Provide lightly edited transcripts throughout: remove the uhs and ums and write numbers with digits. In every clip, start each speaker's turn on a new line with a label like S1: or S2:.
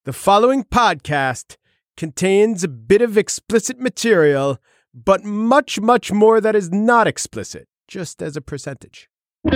S1: The following podcast contains a bit of explicit material, but much, much more that is not explicit, just as a percentage.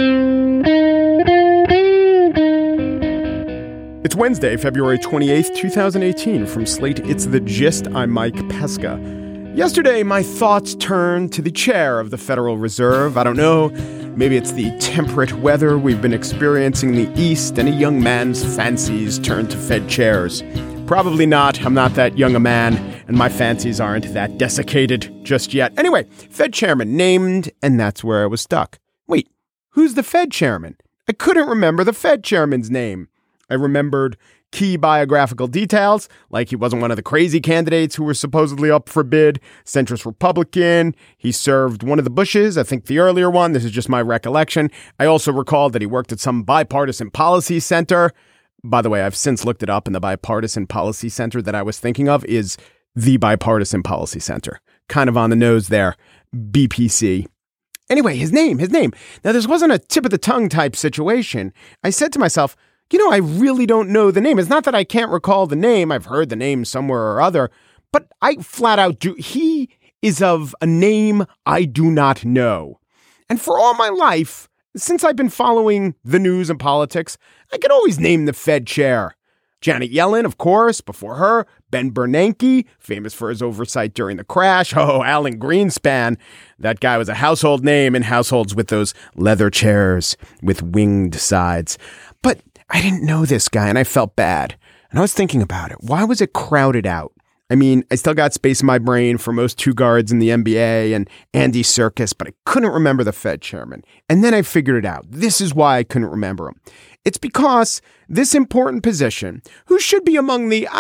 S1: It's Wednesday, February 28th, 2018. From Slate, it's The Gist. I'm Mike Pesca. Yesterday, my thoughts turned to the chair of the Federal Reserve. I don't know, maybe it's the temperate weather we've been experiencing in the East, and a young man's fancies turned to Fed chairs. Probably not. I'm not that young a man, and my fancies aren't that desiccated just yet. Anyway, Fed chairman named, and that's where I was stuck. Wait, who's the Fed chairman? I couldn't remember the Fed chairman's name. I remembered key biographical details, like he wasn't one of the crazy candidates who were supposedly up for bid, centrist Republican. He served one of the Bushes, I think the earlier one. This is just my recollection. I also recalled that he worked at some bipartisan policy center. By the way, I've since looked it up, and the bipartisan policy center that I was thinking of is the Bipartisan Policy Center. Kind of on the nose there, BPC. Anyway, his name. Now, this wasn't a tip of the tongue type situation. I said to myself, I really don't know the name. It's not that I can't recall the name. I've heard the name somewhere or other, but I flat out do. He is of a name I do not know. And for all my life, since I've been following the news and politics, I could always name the Fed chair. Janet Yellen, of course, before her, Ben Bernanke, famous for his oversight during the crash. Oh, Alan Greenspan. That guy was a household name in households with those leather chairs with winged sides. But I didn't know this guy, and I felt bad. And I was thinking about it. Why was it crowded out? I mean, I still got space in my brain for most two guards in the NBA and Andy Serkis, but I couldn't remember the Fed chairman. And then I figured it out. This is why I couldn't remember him. It's because this important position, who should be among the,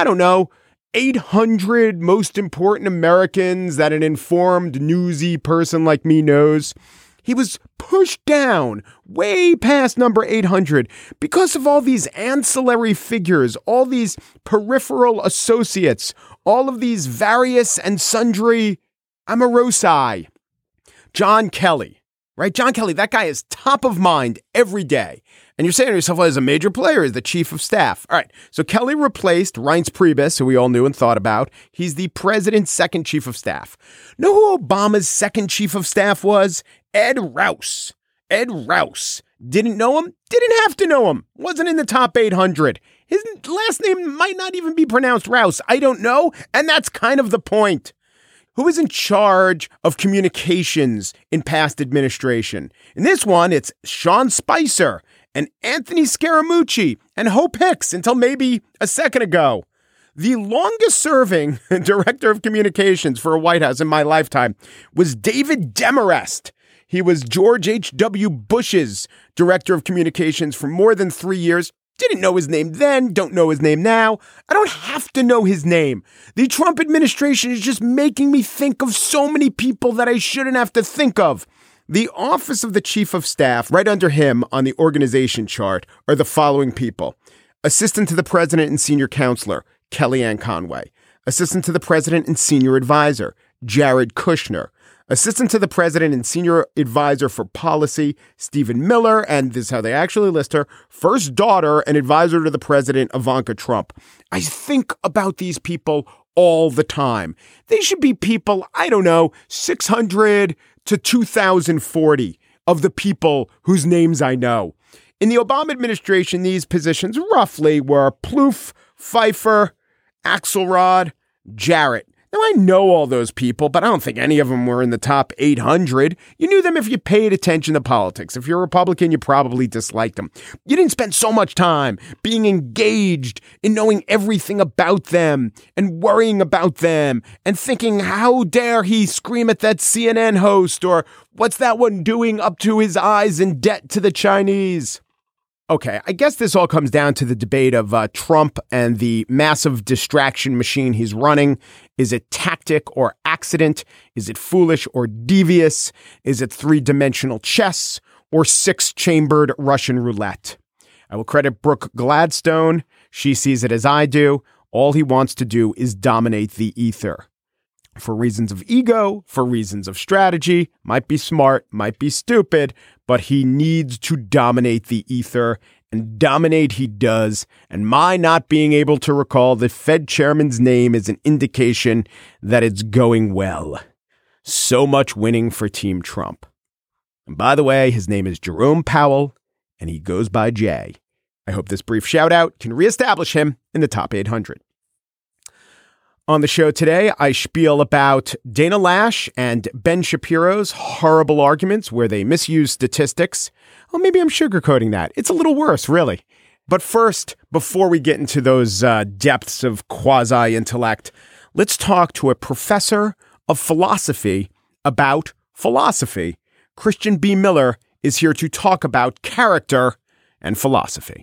S1: 800 most important Americans that an informed, newsy person like me knows, he was pushed down way past number 800 because of all these ancillary figures, all these peripheral associates, all of these various and sundry amorosi. John Kelly, right? John Kelly, that guy is top of mind every day. And you're saying to yourself, well, as a major player, is the chief of staff. All right. So Kelly replaced Reince Priebus, who we all knew and thought about. He's the president's second chief of staff. Know who Obama's second chief of staff was? Ed Rouse. Ed Rouse. Didn't know him? Didn't have to know him. Wasn't in the top 800. His last name might not even be pronounced Rouse. I don't know. And that's kind of the point. Who is in charge of communications in past administration? In this one, it's Sean Spicer and Anthony Scaramucci and Hope Hicks until maybe a second ago. The longest serving director of communications for a White House in my lifetime was David Demarest. He was George H.W. Bush's director of communications for more than 3 years. Didn't know his name then, don't know his name now. I don't have to know his name. The Trump administration is just making me think of so many people that I shouldn't have to think of. The office of the chief of staff, right under him on the organization chart, are the following people. Assistant to the president and senior counselor, Kellyanne Conway. Assistant to the president and senior advisor, Jared Kushner. Assistant to the president and senior advisor for policy, Stephen Miller, and this is how they actually list her, first daughter and advisor to the president, Ivanka Trump. I think about these people all the time. They should be people, 600 to 2040 of the people whose names I know. In the Obama administration, these positions roughly were Plouffe, Pfeiffer, Axelrod, Jarrett. Now, I know all those people, but I don't think any of them were in the top 800. You knew them if you paid attention to politics. If you're a Republican, you probably disliked them. You didn't spend so much time being engaged in knowing everything about them and worrying about them and thinking, how dare he scream at that CNN host, or what's that one doing up to his eyes in debt to the Chinese? Okay, I guess this all comes down to the debate of Trump and the massive distraction machine he's running. Is it tactic or accident? Is it foolish or devious? Is it three-dimensional chess or six-chambered Russian roulette? I will credit Brooke Gladstone. She sees it as I do. All he wants to do is dominate the ether. For reasons of ego, for reasons of strategy, might be smart, might be stupid, but he needs to dominate the ether, and dominate he does, and my not being able to recall the Fed chairman's name is an indication that it's going well. So much winning for Team Trump. And by the way, his name is Jerome Powell, and he goes by Jay. I hope this brief shout out can reestablish him in the top 800. On the show today, I spiel about Dana Lash and Ben Shapiro's horrible arguments where they misuse statistics. Oh, maybe I'm sugarcoating that. It's a little worse, really. But first, before we get into those depths of quasi-intellect, let's talk to a professor of philosophy about philosophy. Christian B. Miller is here to talk about character and philosophy.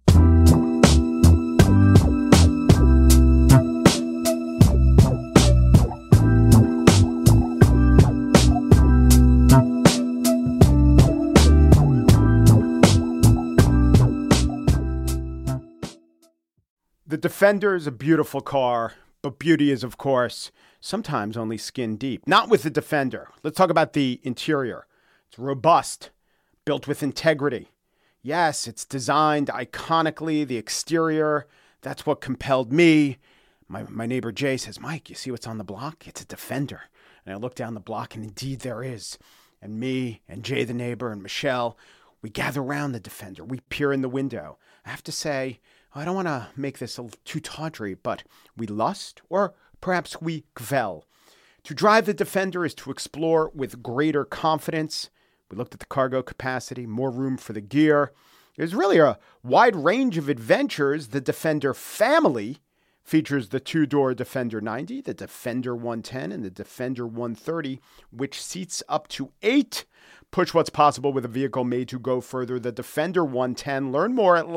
S1: The Defender is a beautiful car, but beauty is, of course, sometimes only skin deep. Not with the Defender. Let's talk about the interior. It's robust, built with integrity. Yes, it's designed iconically, the exterior. That's what compelled me. My neighbor Jay says, Mike, you see what's on the block? It's a Defender. And I look down the block, and indeed there is. And me and Jay the neighbor and Michelle, we gather around the Defender. We peer in the window. I have to say, I don't want to make this too tawdry, but we lust, or perhaps we kvel. To drive the Defender is to explore with greater confidence. We looked at the cargo capacity, more room for the gear. There's really a wide range of adventures. The Defender family features the two-door Defender 90, the Defender 110, and the Defender 130, which seats up to 8. Push what's possible with a vehicle made to go further. The Defender 110. Learn more at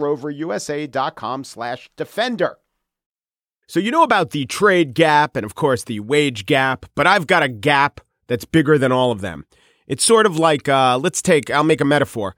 S1: LandRoverUSA.com/Defender. So you know about the trade gap and, of course, the wage gap, but I've got a gap that's bigger than all of them. It's sort of like, I'll make a metaphor,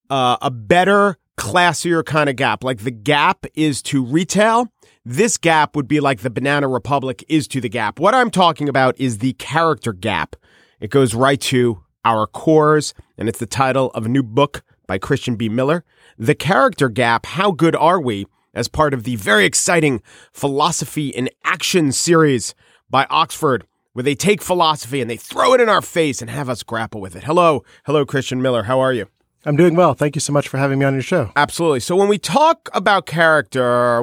S1: a better, classier kind of gap. Like the Gap is to retail. This gap would be like the Banana Republic is to the Gap. What I'm talking about is the character gap. It goes right to our cores, and it's the title of a new book by Christian B. Miller. The Character Gap, How Good Are We? As part of the very exciting Philosophy in Action series by Oxford, where they take philosophy and they throw it in our face and have us grapple with it. Hello, Christian Miller. How are you?
S2: I'm doing well. Thank you so much for having me on your show.
S1: Absolutely. So when we talk about character,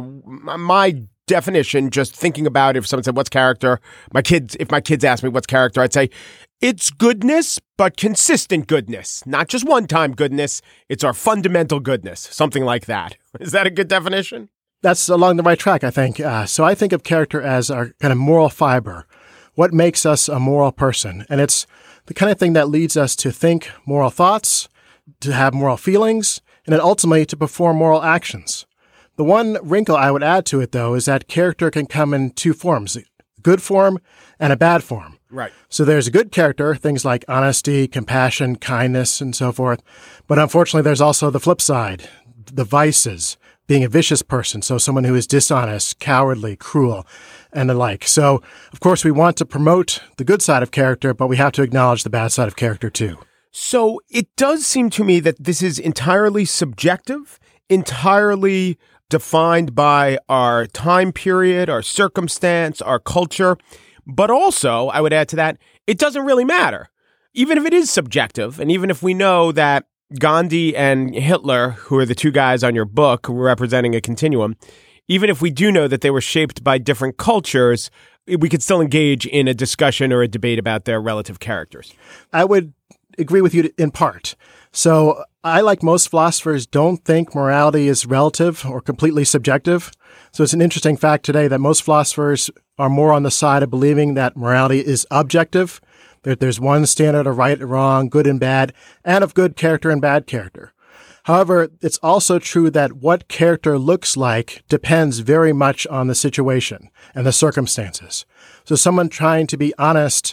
S1: my definition, just thinking about if someone said, what's character? If my kids ask me what's character, I'd say it's goodness, but consistent goodness, not just one-time goodness. It's our fundamental goodness, something like that. Is that a good definition?
S2: That's along the right track, I think. So I think of character as our kind of moral fiber, what makes us a moral person. And it's the kind of thing that leads us to think moral thoughts, to have moral feelings, and then ultimately to perform moral actions. The one wrinkle I would add to it, though, is that character can come in two forms, a good form and a bad form.
S1: Right.
S2: So there's a good character, things like honesty, compassion, kindness, and so forth. But unfortunately, there's also the flip side, the vices, being a vicious person. So someone who is dishonest, cowardly, cruel, and the like. So, of course, we want to promote the good side of character, but we have to acknowledge the bad side of character, too.
S1: So it does seem to me that this is entirely subjective, entirely defined by our time period, our circumstance, our culture. But also, I would add to that, it doesn't really matter. Even if it is subjective, and even if we know that Gandhi and Hitler, who are the two guys on your book who were representing a continuum, even if we do know that they were shaped by different cultures, we could still engage in a discussion or a debate about their relative characters.
S2: I would agree with you in part. So I, like most philosophers, don't think morality is relative or completely subjective. So it's an interesting fact today that most philosophers are more on the side of believing that morality is objective, that there's one standard of right and wrong, good and bad, and of good character and bad character. However, it's also true that what character looks like depends very much on the situation and the circumstances. So someone trying to be honest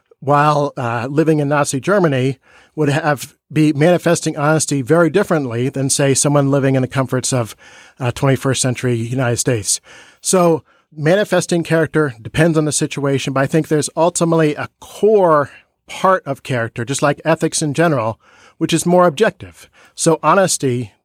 S2: while living in Nazi Germany would be manifesting honesty very differently than, say, someone living in the comforts of 21st century United States. So manifesting character depends on the situation, but I think there's ultimately a core part of character, just like ethics in general, which is more objective. So honesty,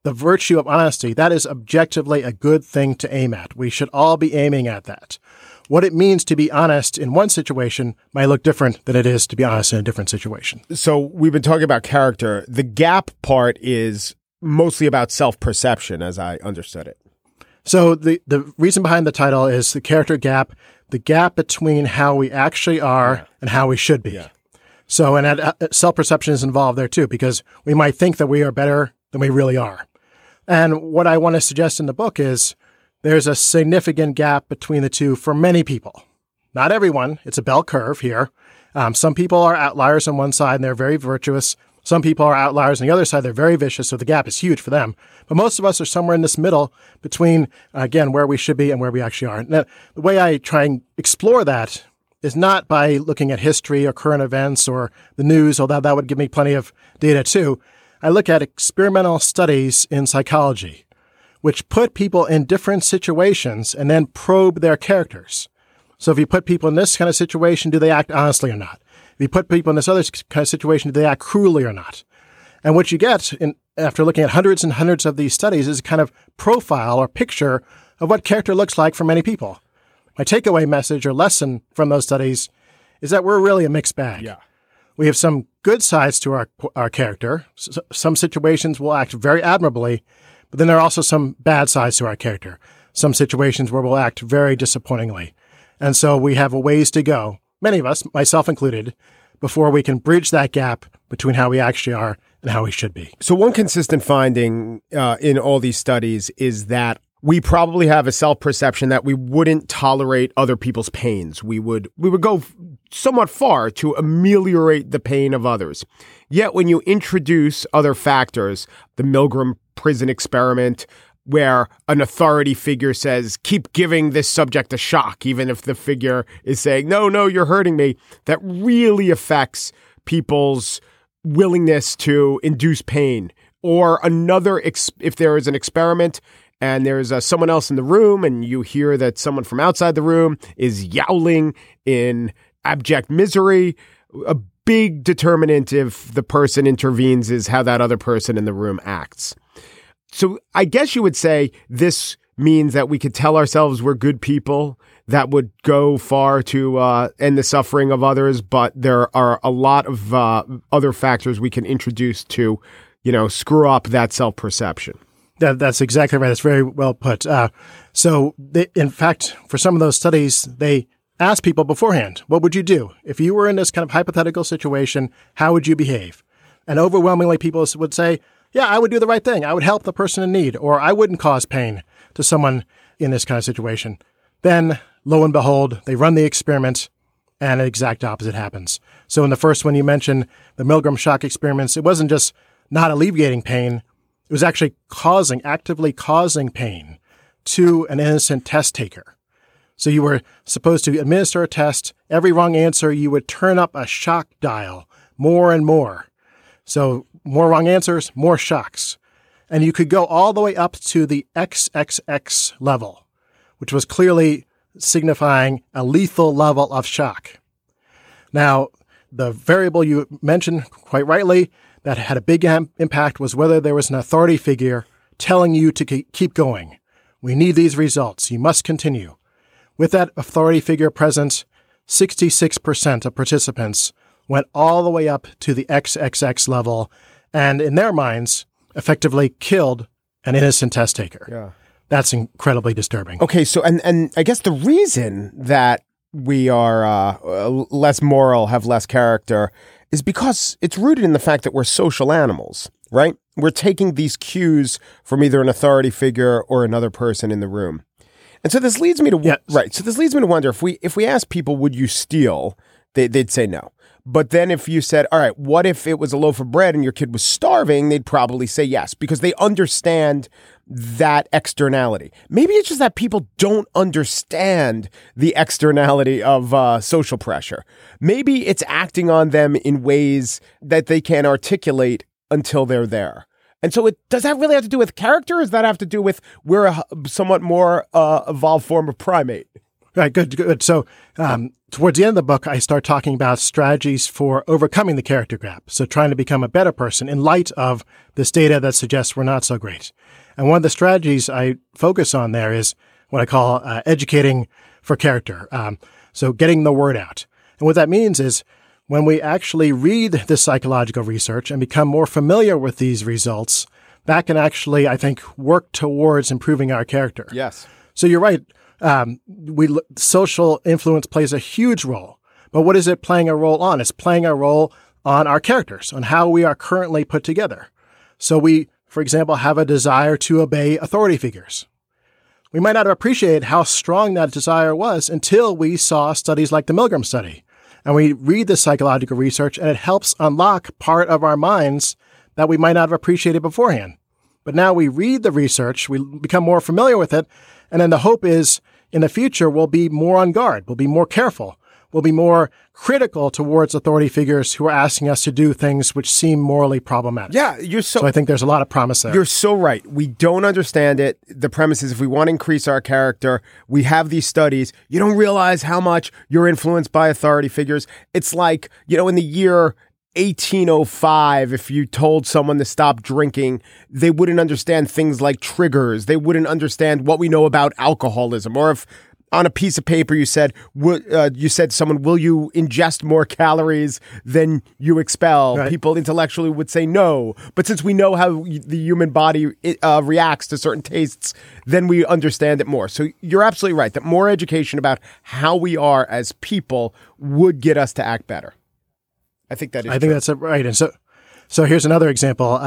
S2: the virtue of honesty, that is objectively a good thing to aim at. We should all be aiming at that. What it means to be honest in one situation might look different than it is to be honest in a different situation.
S1: So we've been talking about character. The gap part is mostly about self-perception, as I understood it.
S2: So the reason behind the title is the character gap, the gap between how we actually are and how we should be. Yeah. So, and self-perception is involved there too, because we might think that we are better than we really are. And what I want to suggest in the book is there's a significant gap between the two for many people. Not everyone. It's a bell curve here. Some people are outliers on one side and they're very virtuous. Some people are outliers on the other side. They're very vicious. So the gap is huge for them. But most of us are somewhere in this middle between, again, where we should be and where we actually are. Now, the way I try and explore that is not by looking at history or current events or the news, although that would give me plenty of data too. I look at experimental studies in psychology, which put people in different situations and then probe their characters. So if you put people in this kind of situation, do they act honestly or not? If you put people in this other kind of situation, do they act cruelly or not? And what you get after looking at hundreds and hundreds of these studies is a kind of profile or picture of what character looks like for many people. My takeaway message or lesson from those studies is that we're really a mixed bag.
S1: Yeah.
S2: We have some good sides to our character. Some situations will act very admirably, but then there are also some bad sides to our character. Some situations where we'll act very disappointingly. And so we have a ways to go, many of us, myself included, before we can bridge that gap between how we actually are and how we should be.
S1: So one consistent finding in all these studies is that we probably have a self-perception that we wouldn't tolerate other people's pains. We would go somewhat far to ameliorate the pain of others. Yet when you introduce other factors, the Milgram prison experiment, where an authority figure says, keep giving this subject a shock, even if the figure is saying, no, you're hurting me, that really affects people's willingness to induce pain. Or another, if there is an experiment and there's someone else in the room and you hear that someone from outside the room is yowling in abject misery, a big determinant if the person intervenes is how that other person in the room acts. So I guess you would say this means that we could tell ourselves we're good people. That would go far to end the suffering of others, but there are a lot of other factors we can introduce to, screw up that self-perception.
S2: That's exactly right. It's very well put. In fact, for some of those studies, they asked people beforehand, what would you do? If you were in this kind of hypothetical situation, how would you behave? And overwhelmingly, people would say, yeah, I would do the right thing. I would help the person in need, or I wouldn't cause pain to someone in this kind of situation. Then, lo and behold, they run the experiment, and an exact opposite happens. So in the first one you mentioned, the Milgram shock experiments, it wasn't just not alleviating pain, it was actually actively causing pain to an innocent test taker. So you were supposed to administer a test. Every wrong answer, you would turn up a shock dial more and more. So more wrong answers, more shocks. And you could go all the way up to the XXX level, which was clearly signifying a lethal level of shock. Now, the variable you mentioned quite rightly that had a big impact was whether there was an authority figure telling you to keep going. We need these results. You must continue. With that authority figure present, 66% of participants went all the way up to the XXX level and, in their minds, effectively killed an innocent test taker.
S1: Yeah.
S2: That's incredibly disturbing.
S1: Okay, so and I guess the reason that we are less moral, have less character, is because it's rooted in the fact that we're social animals, right? We're taking these cues from either an authority figure or another person in the room. And so this leads me to right. So this leads me to wonder if we ask people, would you steal? They'd say no. But then if you said, all right, what if it was a loaf of bread and your kid was starving? They'd probably say yes, because they understand that externality. Maybe it's just that people don't understand the externality of social pressure. Maybe it's acting on them in ways that they can't articulate until they're there. And so does that really have to do with character, or does that have to do with we're a somewhat more evolved form of primate?
S2: Right, good. So towards the end of the book, I start talking about strategies for overcoming the character gap. So trying to become a better person in light of this data that suggests we're not so great. And one of the strategies I focus on there is what I call educating for character. So getting the word out. And what that means is when we actually read this psychological research and become more familiar with these results, that can actually, I think, work towards improving our character.
S1: Yes.
S2: So you're right. Social influence plays a huge role. But what is it playing a role on? It's playing a role on our characters, on how we are currently put together. So we, for example, have a desire to obey authority figures. We might not have appreciated how strong that desire was until we saw studies like the Milgram study. And we read the psychological research, and it helps unlock part of our minds that we might not have appreciated beforehand. But now we read the research, we become more familiar with it, and then the hope is in the future we'll be more on guard, we'll be more careful, we'll be more critical towards authority figures who are asking us to do things which seem morally problematic.
S1: Yeah,
S2: so I think there's a lot of promise there.
S1: You're so right. We don't understand it. The premise is if we want to increase our character, we have these studies. You don't realize how much you're influenced by authority figures. It's like, in the year 1805, if you told someone to stop drinking, they wouldn't understand things like triggers. They wouldn't understand what we know about alcoholism. Or if on a piece of paper you said to someone, will you ingest more calories than you expel? Right. People intellectually would say no. But since we know how the human body reacts to certain tastes, then we understand it more. So you're absolutely right that more education about how we are as people would get us to act better. I think that is
S2: I think that's right. And so here's another example.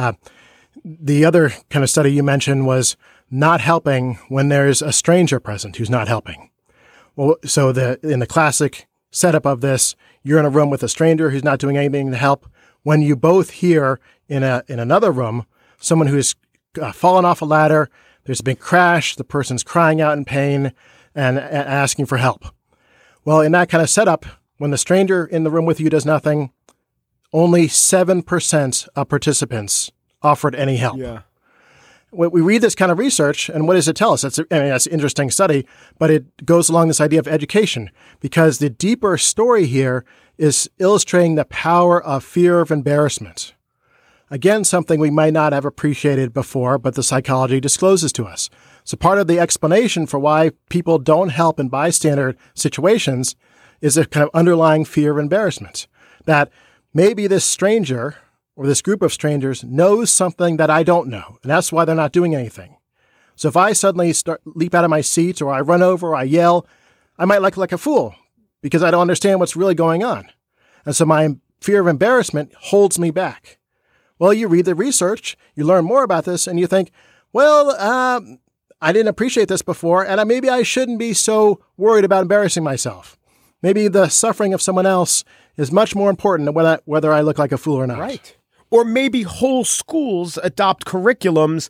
S2: The other kind of study you mentioned was not helping when there's a stranger present who's not helping. Well, so in the classic setup of this, you're in a room with a stranger who's not doing anything to help. When you both hear in another room someone who's fallen off a ladder, there's a big crash, the person's crying out in pain and asking for help. Well, in that kind of setup, when the stranger in the room with you does nothing, only 7% of participants offered any help.
S1: Yeah.
S2: We read this kind of research, and what does it tell us? That's an interesting study, but it goes along this idea of education, because the deeper story here is illustrating the power of fear of embarrassment. Again, something we might not have appreciated before, but the psychology discloses to us. So part of the explanation for why people don't help in bystander situations is a kind of underlying fear of embarrassment, that maybe this stranger or this group of strangers knows something that I don't know, and that's why they're not doing anything. So if I suddenly leap out of my seat, or I run over, or I yell, I might look like a fool because I don't understand what's really going on. And so my fear of embarrassment holds me back. Well, you read the research, you learn more about this, and you think, well, I didn't appreciate this before, and maybe I shouldn't be so worried about embarrassing myself. Maybe the suffering of someone else is much more important than whether I look like a fool or not.
S1: Right. Or maybe whole schools adopt curricula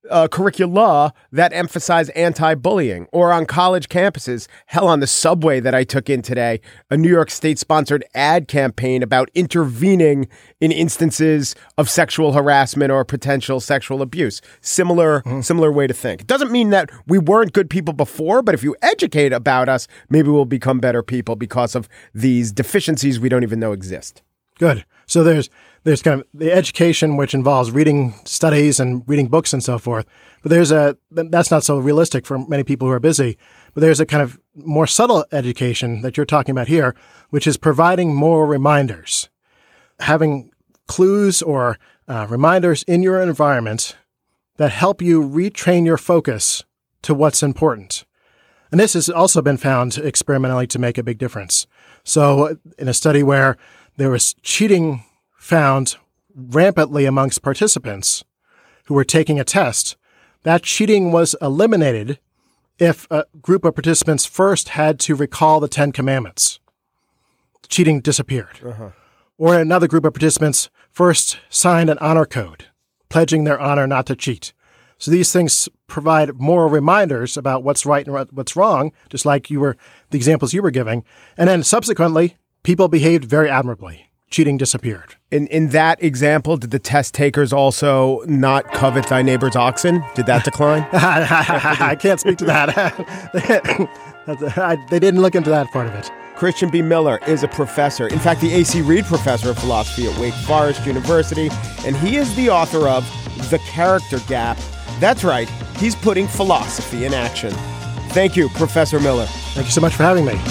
S1: that emphasize anti-bullying. Or on college campuses, hell, on the subway that I took in today, a New York State-sponsored ad campaign about intervening in instances of sexual harassment or potential sexual abuse. Similar way to think. It doesn't mean that we weren't good people before, but if you educate about us, maybe we'll become better people because of these deficiencies we don't even know exist.
S2: Good. So there's kind of the education, which involves reading studies and reading books and so forth. But that's not so realistic for many people who are busy. But there's a kind of more subtle education that you're talking about here, which is providing more reminders. Having clues or reminders in your environment that help you retrain your focus to what's important. And this has also been found experimentally to make a big difference. So in a study where there was cheating found rampantly amongst participants who were taking a test, that cheating was eliminated if a group of participants first had to recall the 10 Commandments. Cheating disappeared. Uh-huh. Or another group of participants first signed an honor code, pledging their honor not to cheat. So these things provide more reminders about what's right and what's wrong, just like the examples you were giving. And then subsequently, people behaved very admirably. Cheating disappeared.
S1: In that example, did the test takers also not covet thy neighbor's oxen? Did that decline?
S2: I can't speak to that. They didn't look into that part of it.
S1: Christian B. Miller is a professor, in fact, the A.C. Reed Professor of Philosophy at Wake Forest University, and he is the author of The Character Gap. That's right, he's putting philosophy in action. Thank you, Professor Miller.
S2: Thank you so much for having me.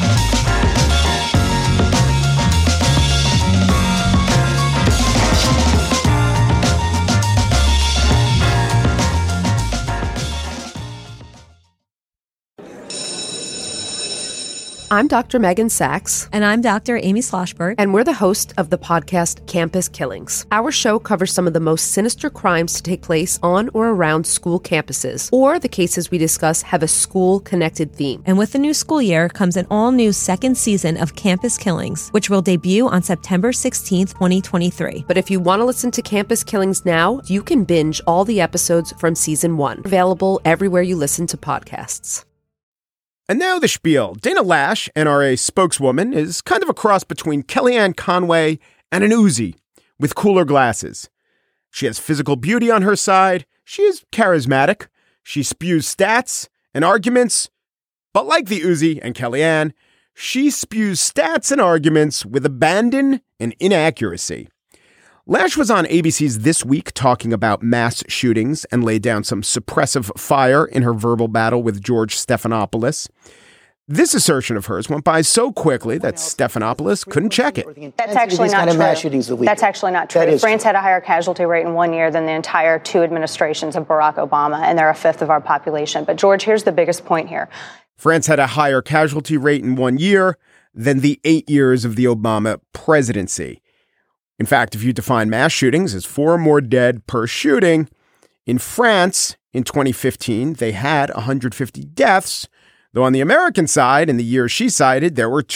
S3: I'm Dr. Megan Sachs.
S4: And I'm Dr. Amy Schlossberg.
S3: And we're the host of the podcast Campus Killings. Our show covers some of the most sinister crimes to take place on or around school campuses, or the cases we discuss have a school-connected theme.
S4: And with the new school year comes an all-new second season of Campus Killings, which will debut on September 16th, 2023.
S3: But if you want to listen to Campus Killings now, you can binge all the episodes from Season 1. Available everywhere you listen to podcasts.
S1: And now the spiel. Dana Loesch, NRA spokeswoman, is kind of a cross between Kellyanne Conway and an Uzi with cooler glasses. She has physical beauty on her side. She is charismatic. She spews stats and arguments. But like the Uzi and Kellyanne, she spews stats and arguments with abandon and inaccuracy. Loesch was on ABC's This Week talking about mass shootings and laid down some suppressive fire in her verbal battle with George Stephanopoulos. This assertion of hers went by so quickly that Stephanopoulos couldn't check it.
S5: That's actually not true. That's actually not true. France had a higher casualty rate in 1 year than the entire 2 administrations of Barack Obama, and they're a fifth of our population. But George, here's the biggest point here.
S1: France had a higher casualty rate in 1 year than the 8 years of the Obama presidency. In fact, if you define mass shootings as 4 or more dead per shooting, in France in 2015, they had 150 deaths, though on the American side, in the year she cited, there were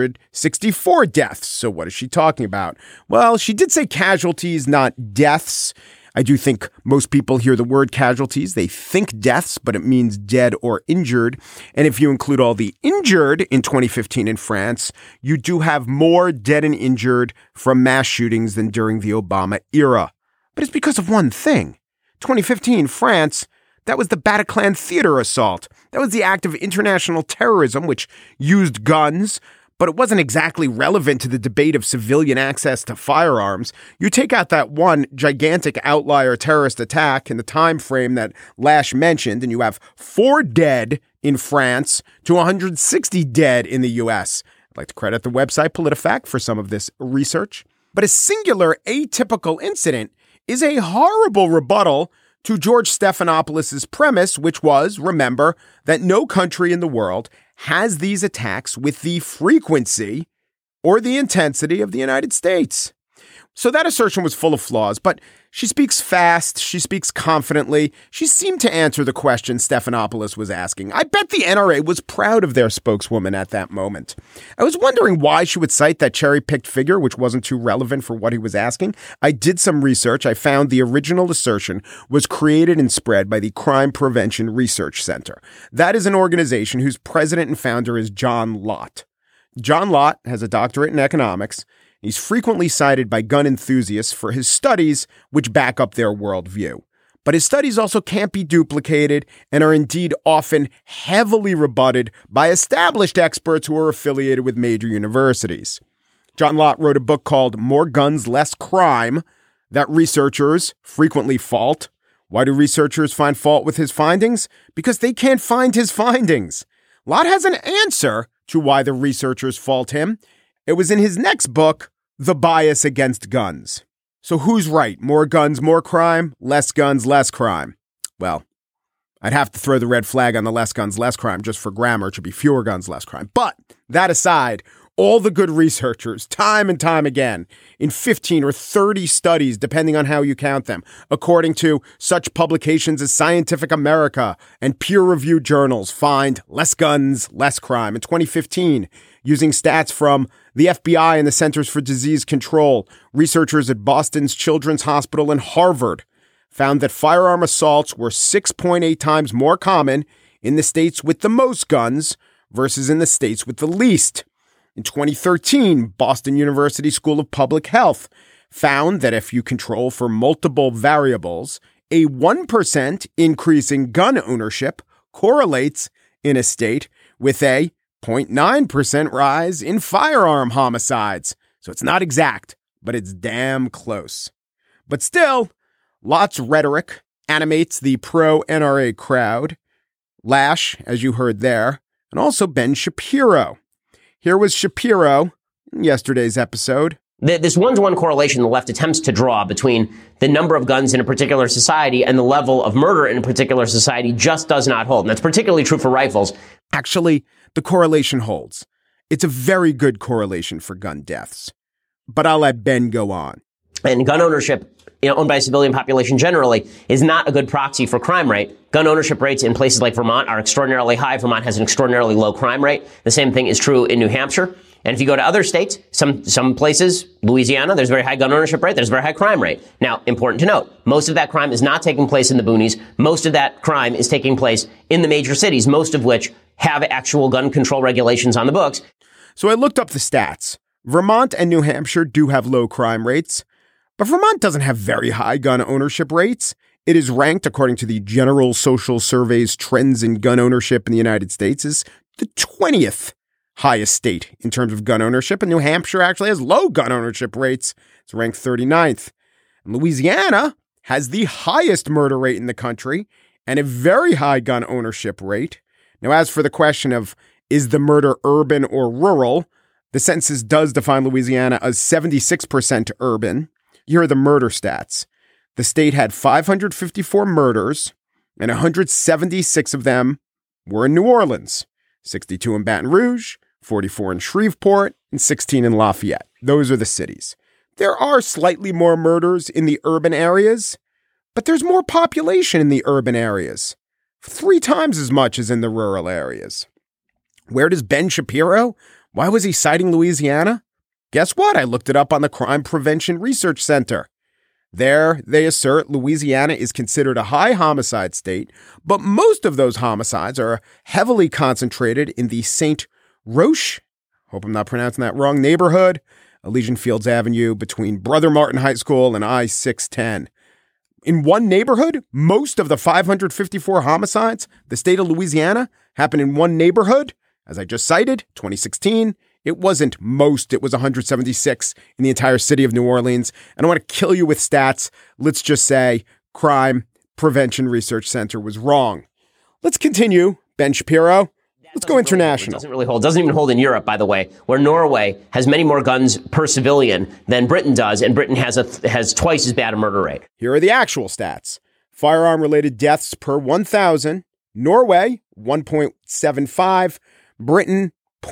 S1: 264 deaths. So what is she talking about? Well, she did say casualties, not deaths. I do think most people hear the word casualties. They think deaths, but it means dead or injured. And if you include all the injured in 2015 in France, you do have more dead and injured from mass shootings than during the Obama era. But it's because of one thing. 2015, France, that was the Bataclan Theater assault. That was the act of international terrorism, which used guns, but it wasn't exactly relevant to the debate of civilian access to firearms. You take out that one gigantic outlier terrorist attack in the time frame that Loesch mentioned, and you have 4 dead in France to 160 dead in the U.S. I'd like to credit the website PolitiFact for some of this research. But a singular atypical incident is a horrible rebuttal to George Stephanopoulos' premise, which was, remember, that no country in the world has these attacks with the frequency or the intensity of the United States. So that assertion was full of flaws, but she speaks fast, she speaks confidently, she seemed to answer the question Stephanopoulos was asking. I bet the NRA was proud of their spokeswoman at that moment. I was wondering why she would cite that cherry-picked figure, which wasn't too relevant for what he was asking. I did some research. I found the original assertion was created and spread by the Crime Prevention Research Center. That is an organization whose president and founder is John Lott. John Lott has a doctorate in economics. He's frequently cited by gun enthusiasts for his studies, which back up their worldview. But his studies also can't be duplicated and are indeed often heavily rebutted by established experts who are affiliated with major universities. John Lott wrote a book called More Guns, Less Crime that researchers frequently fault. Why do researchers find fault with his findings? Because they can't find his findings. Lott has an answer to why the researchers fault him. It was in his next book, The Bias Against Guns. So who's right? More guns, more crime? Less guns, less crime? Well, I'd have to throw the red flag on the less guns, less crime just for grammar. It should be fewer guns, less crime. But that aside, all the good researchers, time and time again, in 15 or 30 studies, depending on how you count them, according to such publications as Scientific America and peer-reviewed journals, find less guns, less crime. In 2015, using stats from the FBI and the Centers for Disease Control, researchers at Boston's Children's Hospital and Harvard found that firearm assaults were 6.8 times more common in the states with the most guns versus in the states with the least. In 2013, Boston University School of Public Health found that if you control for multiple variables, a 1% increase in gun ownership correlates in a state with a 0.9% rise in firearm homicides. So it's not exact, but it's damn close. But still, Lott's rhetoric animates the pro-NRA crowd. Lash, as you heard there, and also Ben Shapiro. Here was Shapiro in yesterday's episode.
S6: This one-to-one correlation the left attempts to draw between the number of guns in a particular society and the level of murder in a particular society just does not hold. And that's particularly true for rifles.
S1: Actually, the correlation holds. It's a very good correlation for gun deaths. But I'll let Ben go on.
S6: And gun ownership, owned by a civilian population generally, is not a good proxy for crime rate. Gun ownership rates in places like Vermont are extraordinarily high. Vermont has an extraordinarily low crime rate. The same thing is true in New Hampshire. And if you go to other states, some places, Louisiana, there's a very high gun ownership rate. There's a very high crime rate. Now, important to note, most of that crime is not taking place in the boonies. Most of that crime is taking place in the major cities, most of which have actual gun control regulations on the books.
S1: So I looked up the stats. Vermont and New Hampshire do have low crime rates, but Vermont doesn't have very high gun ownership rates. It is ranked, according to the General Social Survey's Trends in Gun Ownership in the United States, as the 20th highest state in terms of gun ownership, and New Hampshire actually has low gun ownership rates. It's ranked 39th. And Louisiana has the highest murder rate in the country and a very high gun ownership rate. Now, as for the question of is the murder urban or rural, the census does define Louisiana as 76% urban. Here are the murder stats. The state had 554 murders, and 176 of them were in New Orleans, 62 in Baton Rouge, 44 in Shreveport, and 16 in Lafayette. Those are the cities. There are slightly more murders in the urban areas, but there's more population in the urban areas, 3 times as much as in the rural areas. Where does Ben Shapiro? Why was he citing Louisiana? Guess what? I looked it up on the Crime Prevention Research Center. There, they assert Louisiana is considered a high homicide state, but most of those homicides are heavily concentrated in the St. Roche, hope I'm not pronouncing that wrong, neighborhood, Elysian Fields Avenue between Brother Martin High School and I-610. In one neighborhood, most of the 554 homicides, the state of Louisiana, happened in one neighborhood. As I just cited, 2016, it wasn't most, it was 176 in the entire city of New Orleans. I don't want to kill you with stats. Let's just say Crime Prevention Research Center was wrong. Let's continue, Ben Shapiro. Let's go international.
S6: It doesn't really hold. It doesn't even hold in Europe, by the way, where Norway has many more guns per civilian than Britain does, and Britain has twice as bad a murder rate.
S1: Here are the actual stats. Firearm-related deaths per 1,000. Norway, 1.75. Britain,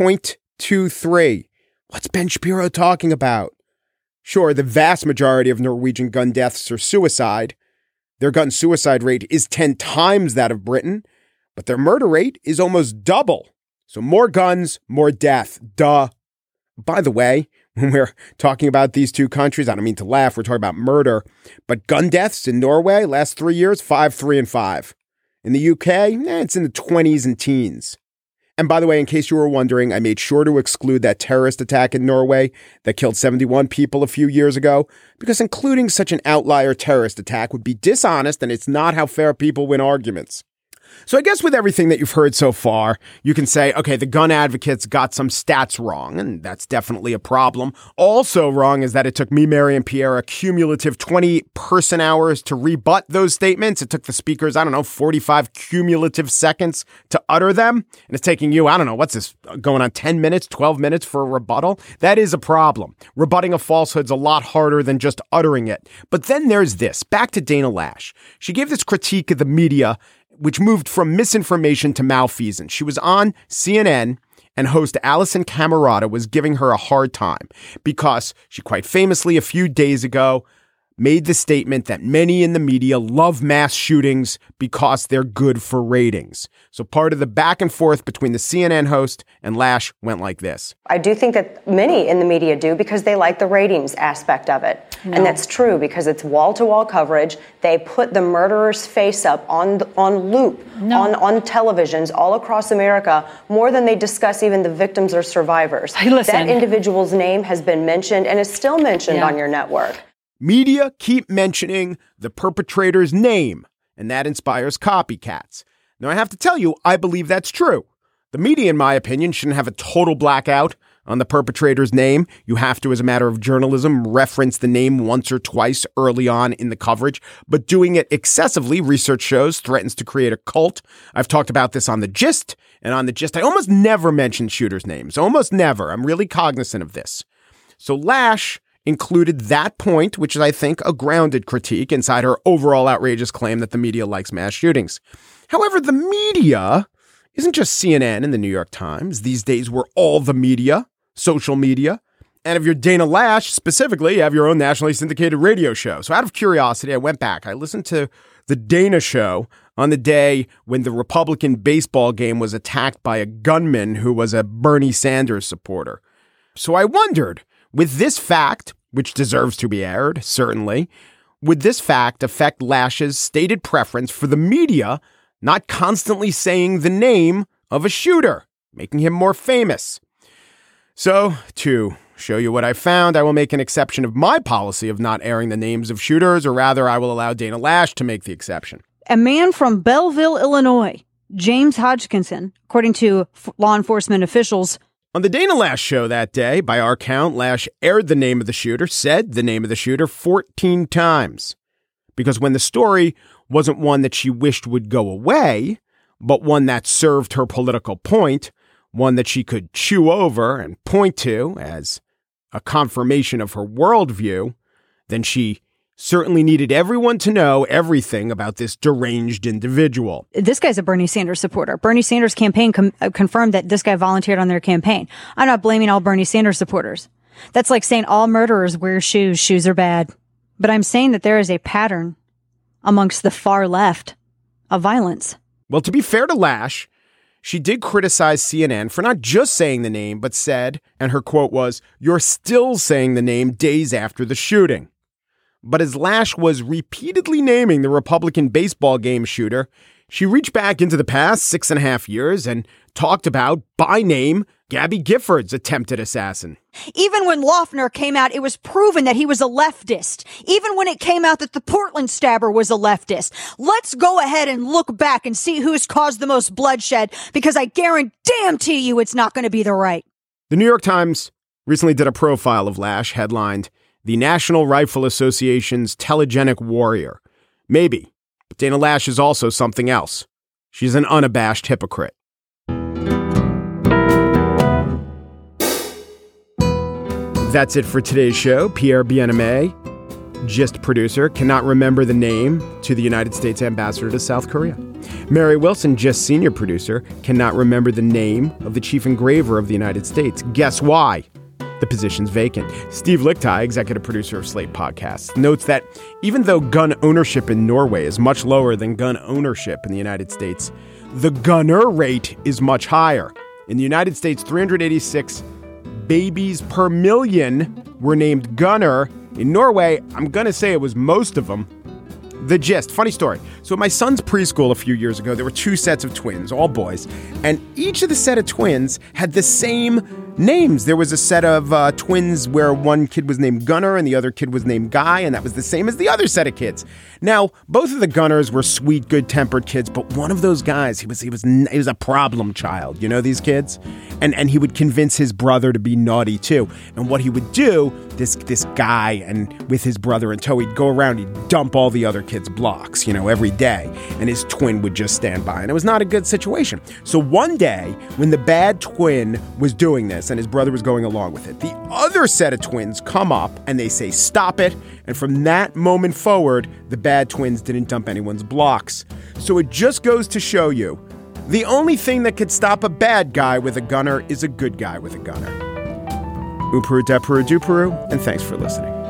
S1: 0.23. What's Ben Shapiro talking about? Sure, the vast majority of Norwegian gun deaths are suicide. Their gun suicide rate is 10 times that of Britain, but their murder rate is almost double. So more guns, more death. Duh. By the way, when we're talking about these two countries, I don't mean to laugh, we're talking about murder, but gun deaths in Norway, last 3 years, 5, 3, and 5. In the UK, it's in the 20s and teens. And by the way, in case you were wondering, I made sure to exclude that terrorist attack in Norway that killed 71 people a few years ago, because including such an outlier terrorist attack would be dishonest, and it's not how fair people win arguments. So I guess with everything that you've heard so far, you can say, okay, the gun advocates got some stats wrong, and that's definitely a problem. Also wrong is that it took me, Mary, and Pierre a cumulative 20 person hours to rebut those statements. It took the speakers, 45 cumulative seconds to utter them. And it's taking you, what's this, going on 10 minutes, 12 minutes for a rebuttal? That is a problem. Rebutting a falsehood's a lot harder than just uttering it. But then there's this. Back to Dana Lash. She gave this critique of the media, which moved from misinformation to malfeasance. She was on CNN, and host Allison Camerata was giving her a hard time because she quite famously a few days ago made the statement that many in the media love mass shootings because they're good for ratings. So part of the back and forth between the CNN host and Lash went like this.
S5: I do think that many in the media do because they like the ratings aspect of it. No. And that's true because it's wall-to-wall coverage. They put the murderer's face up on loop, on televisions all across America, more than they discuss even the victims or survivors.
S7: Hey, listen.
S5: That individual's name has been mentioned and is still mentioned on your network.
S1: Media keep mentioning the perpetrator's name, and that inspires copycats. Now, I have to tell you, I believe that's true. The media, in my opinion, shouldn't have a total blackout on the perpetrator's name. You have to, as a matter of journalism, reference the name once or twice early on in the coverage. But doing it excessively, research shows, threatens to create a cult. I've talked about this on The Gist. And on The Gist, I almost never mention shooters' names. Almost never. I'm really cognizant of this. So Lash included that point, which is, I think, a grounded critique inside her overall outrageous claim that the media likes mass shootings. However, the media isn't just CNN and the New York Times. These days, we're all the media, social media. And if you're Dana Lash, specifically, you have your own nationally syndicated radio show. So out of curiosity, I went back. I listened to the Dana show on the day when the Republican baseball game was attacked by a gunman who was a Bernie Sanders supporter. So I wondered, with this fact, which deserves to be aired, certainly, would this fact affect Lash's stated preference for the media not constantly saying the name of a shooter, making him more famous? So, to show you what I found, I will make an exception of my policy of not airing the names of shooters, or rather, I will allow Dana Lash to make the exception.
S7: A man from Belleville, Illinois, James Hodgkinson, according to law enforcement officials.
S1: On the Dana Lash show that day, by our count, Lash aired the name of the shooter, said the name of the shooter 14 times. Because when the story wasn't one that she wished would go away, but one that served her political point, one that she could chew over and point to as a confirmation of her worldview, then she certainly needed everyone to know everything about this deranged individual.
S7: This guy's a Bernie Sanders supporter. Bernie Sanders campaign confirmed that this guy volunteered on their campaign. I'm not blaming all Bernie Sanders supporters. That's like saying all murderers wear shoes. Shoes are bad. But I'm saying that there is a pattern amongst the far left of violence.
S1: Well, to be fair to Lash, she did criticize CNN for not just saying the name, but said, and her quote was, "You're still saying the name days after the shooting." But as Lash was repeatedly naming the Republican baseball game shooter, she reached back into the past 6.5 years and talked about, by name, Gabby Gifford's attempted assassin.
S7: Even when Loeffner came out, it was proven that he was a leftist. Even when it came out that the Portland stabber was a leftist. Let's go ahead and look back and see who's caused the most bloodshed, because I guarantee you it's not going to be the right.
S1: The New York Times recently did a profile of Lash headlined, "The National Rifle Association's Telegenic Warrior." Maybe, but Dana Lash is also something else. She's an unabashed hypocrite. That's it for today's show. Pierre Bien-Aimé, Gist producer, cannot remember the name to the United States ambassador to South Korea. Mary Wilson, Gist senior producer, cannot remember the name of the chief engraver of the United States. Guess why? The position's vacant. Steve Lichtai, executive producer of Slate Podcasts, notes that even though gun ownership in Norway is much lower than gun ownership in the United States, the gunner rate is much higher. In the United States, 386 babies per million were named Gunner. In Norway, I'm going to say it was most of them. The Gist. Funny story. So at my son's preschool a few years ago, there were 2 sets of twins, all boys. And each of the set of twins had the same names. There was a set of twins where one kid was named Gunner and the other kid was named Guy, and that was the same as the other set of kids. Now, both of the Gunners were sweet, good-tempered kids, but one of those guys, he was a problem child. You know these kids? And he would convince his brother to be naughty too. And what he would do, this guy, and with his brother in tow, he'd go around, he'd dump all the other kids' blocks, every day. And his twin would just stand by. And it was not a good situation. So one day, when the bad twin was doing this, and his brother was going along with it, the other set of twins come up and they say, "Stop it." And from that moment forward, the bad twins didn't dump anyone's blocks. So it just goes to show you, the only thing that could stop a bad guy with a gunner is a good guy with a gunner. Uperu, deperu, duperu, and thanks for listening.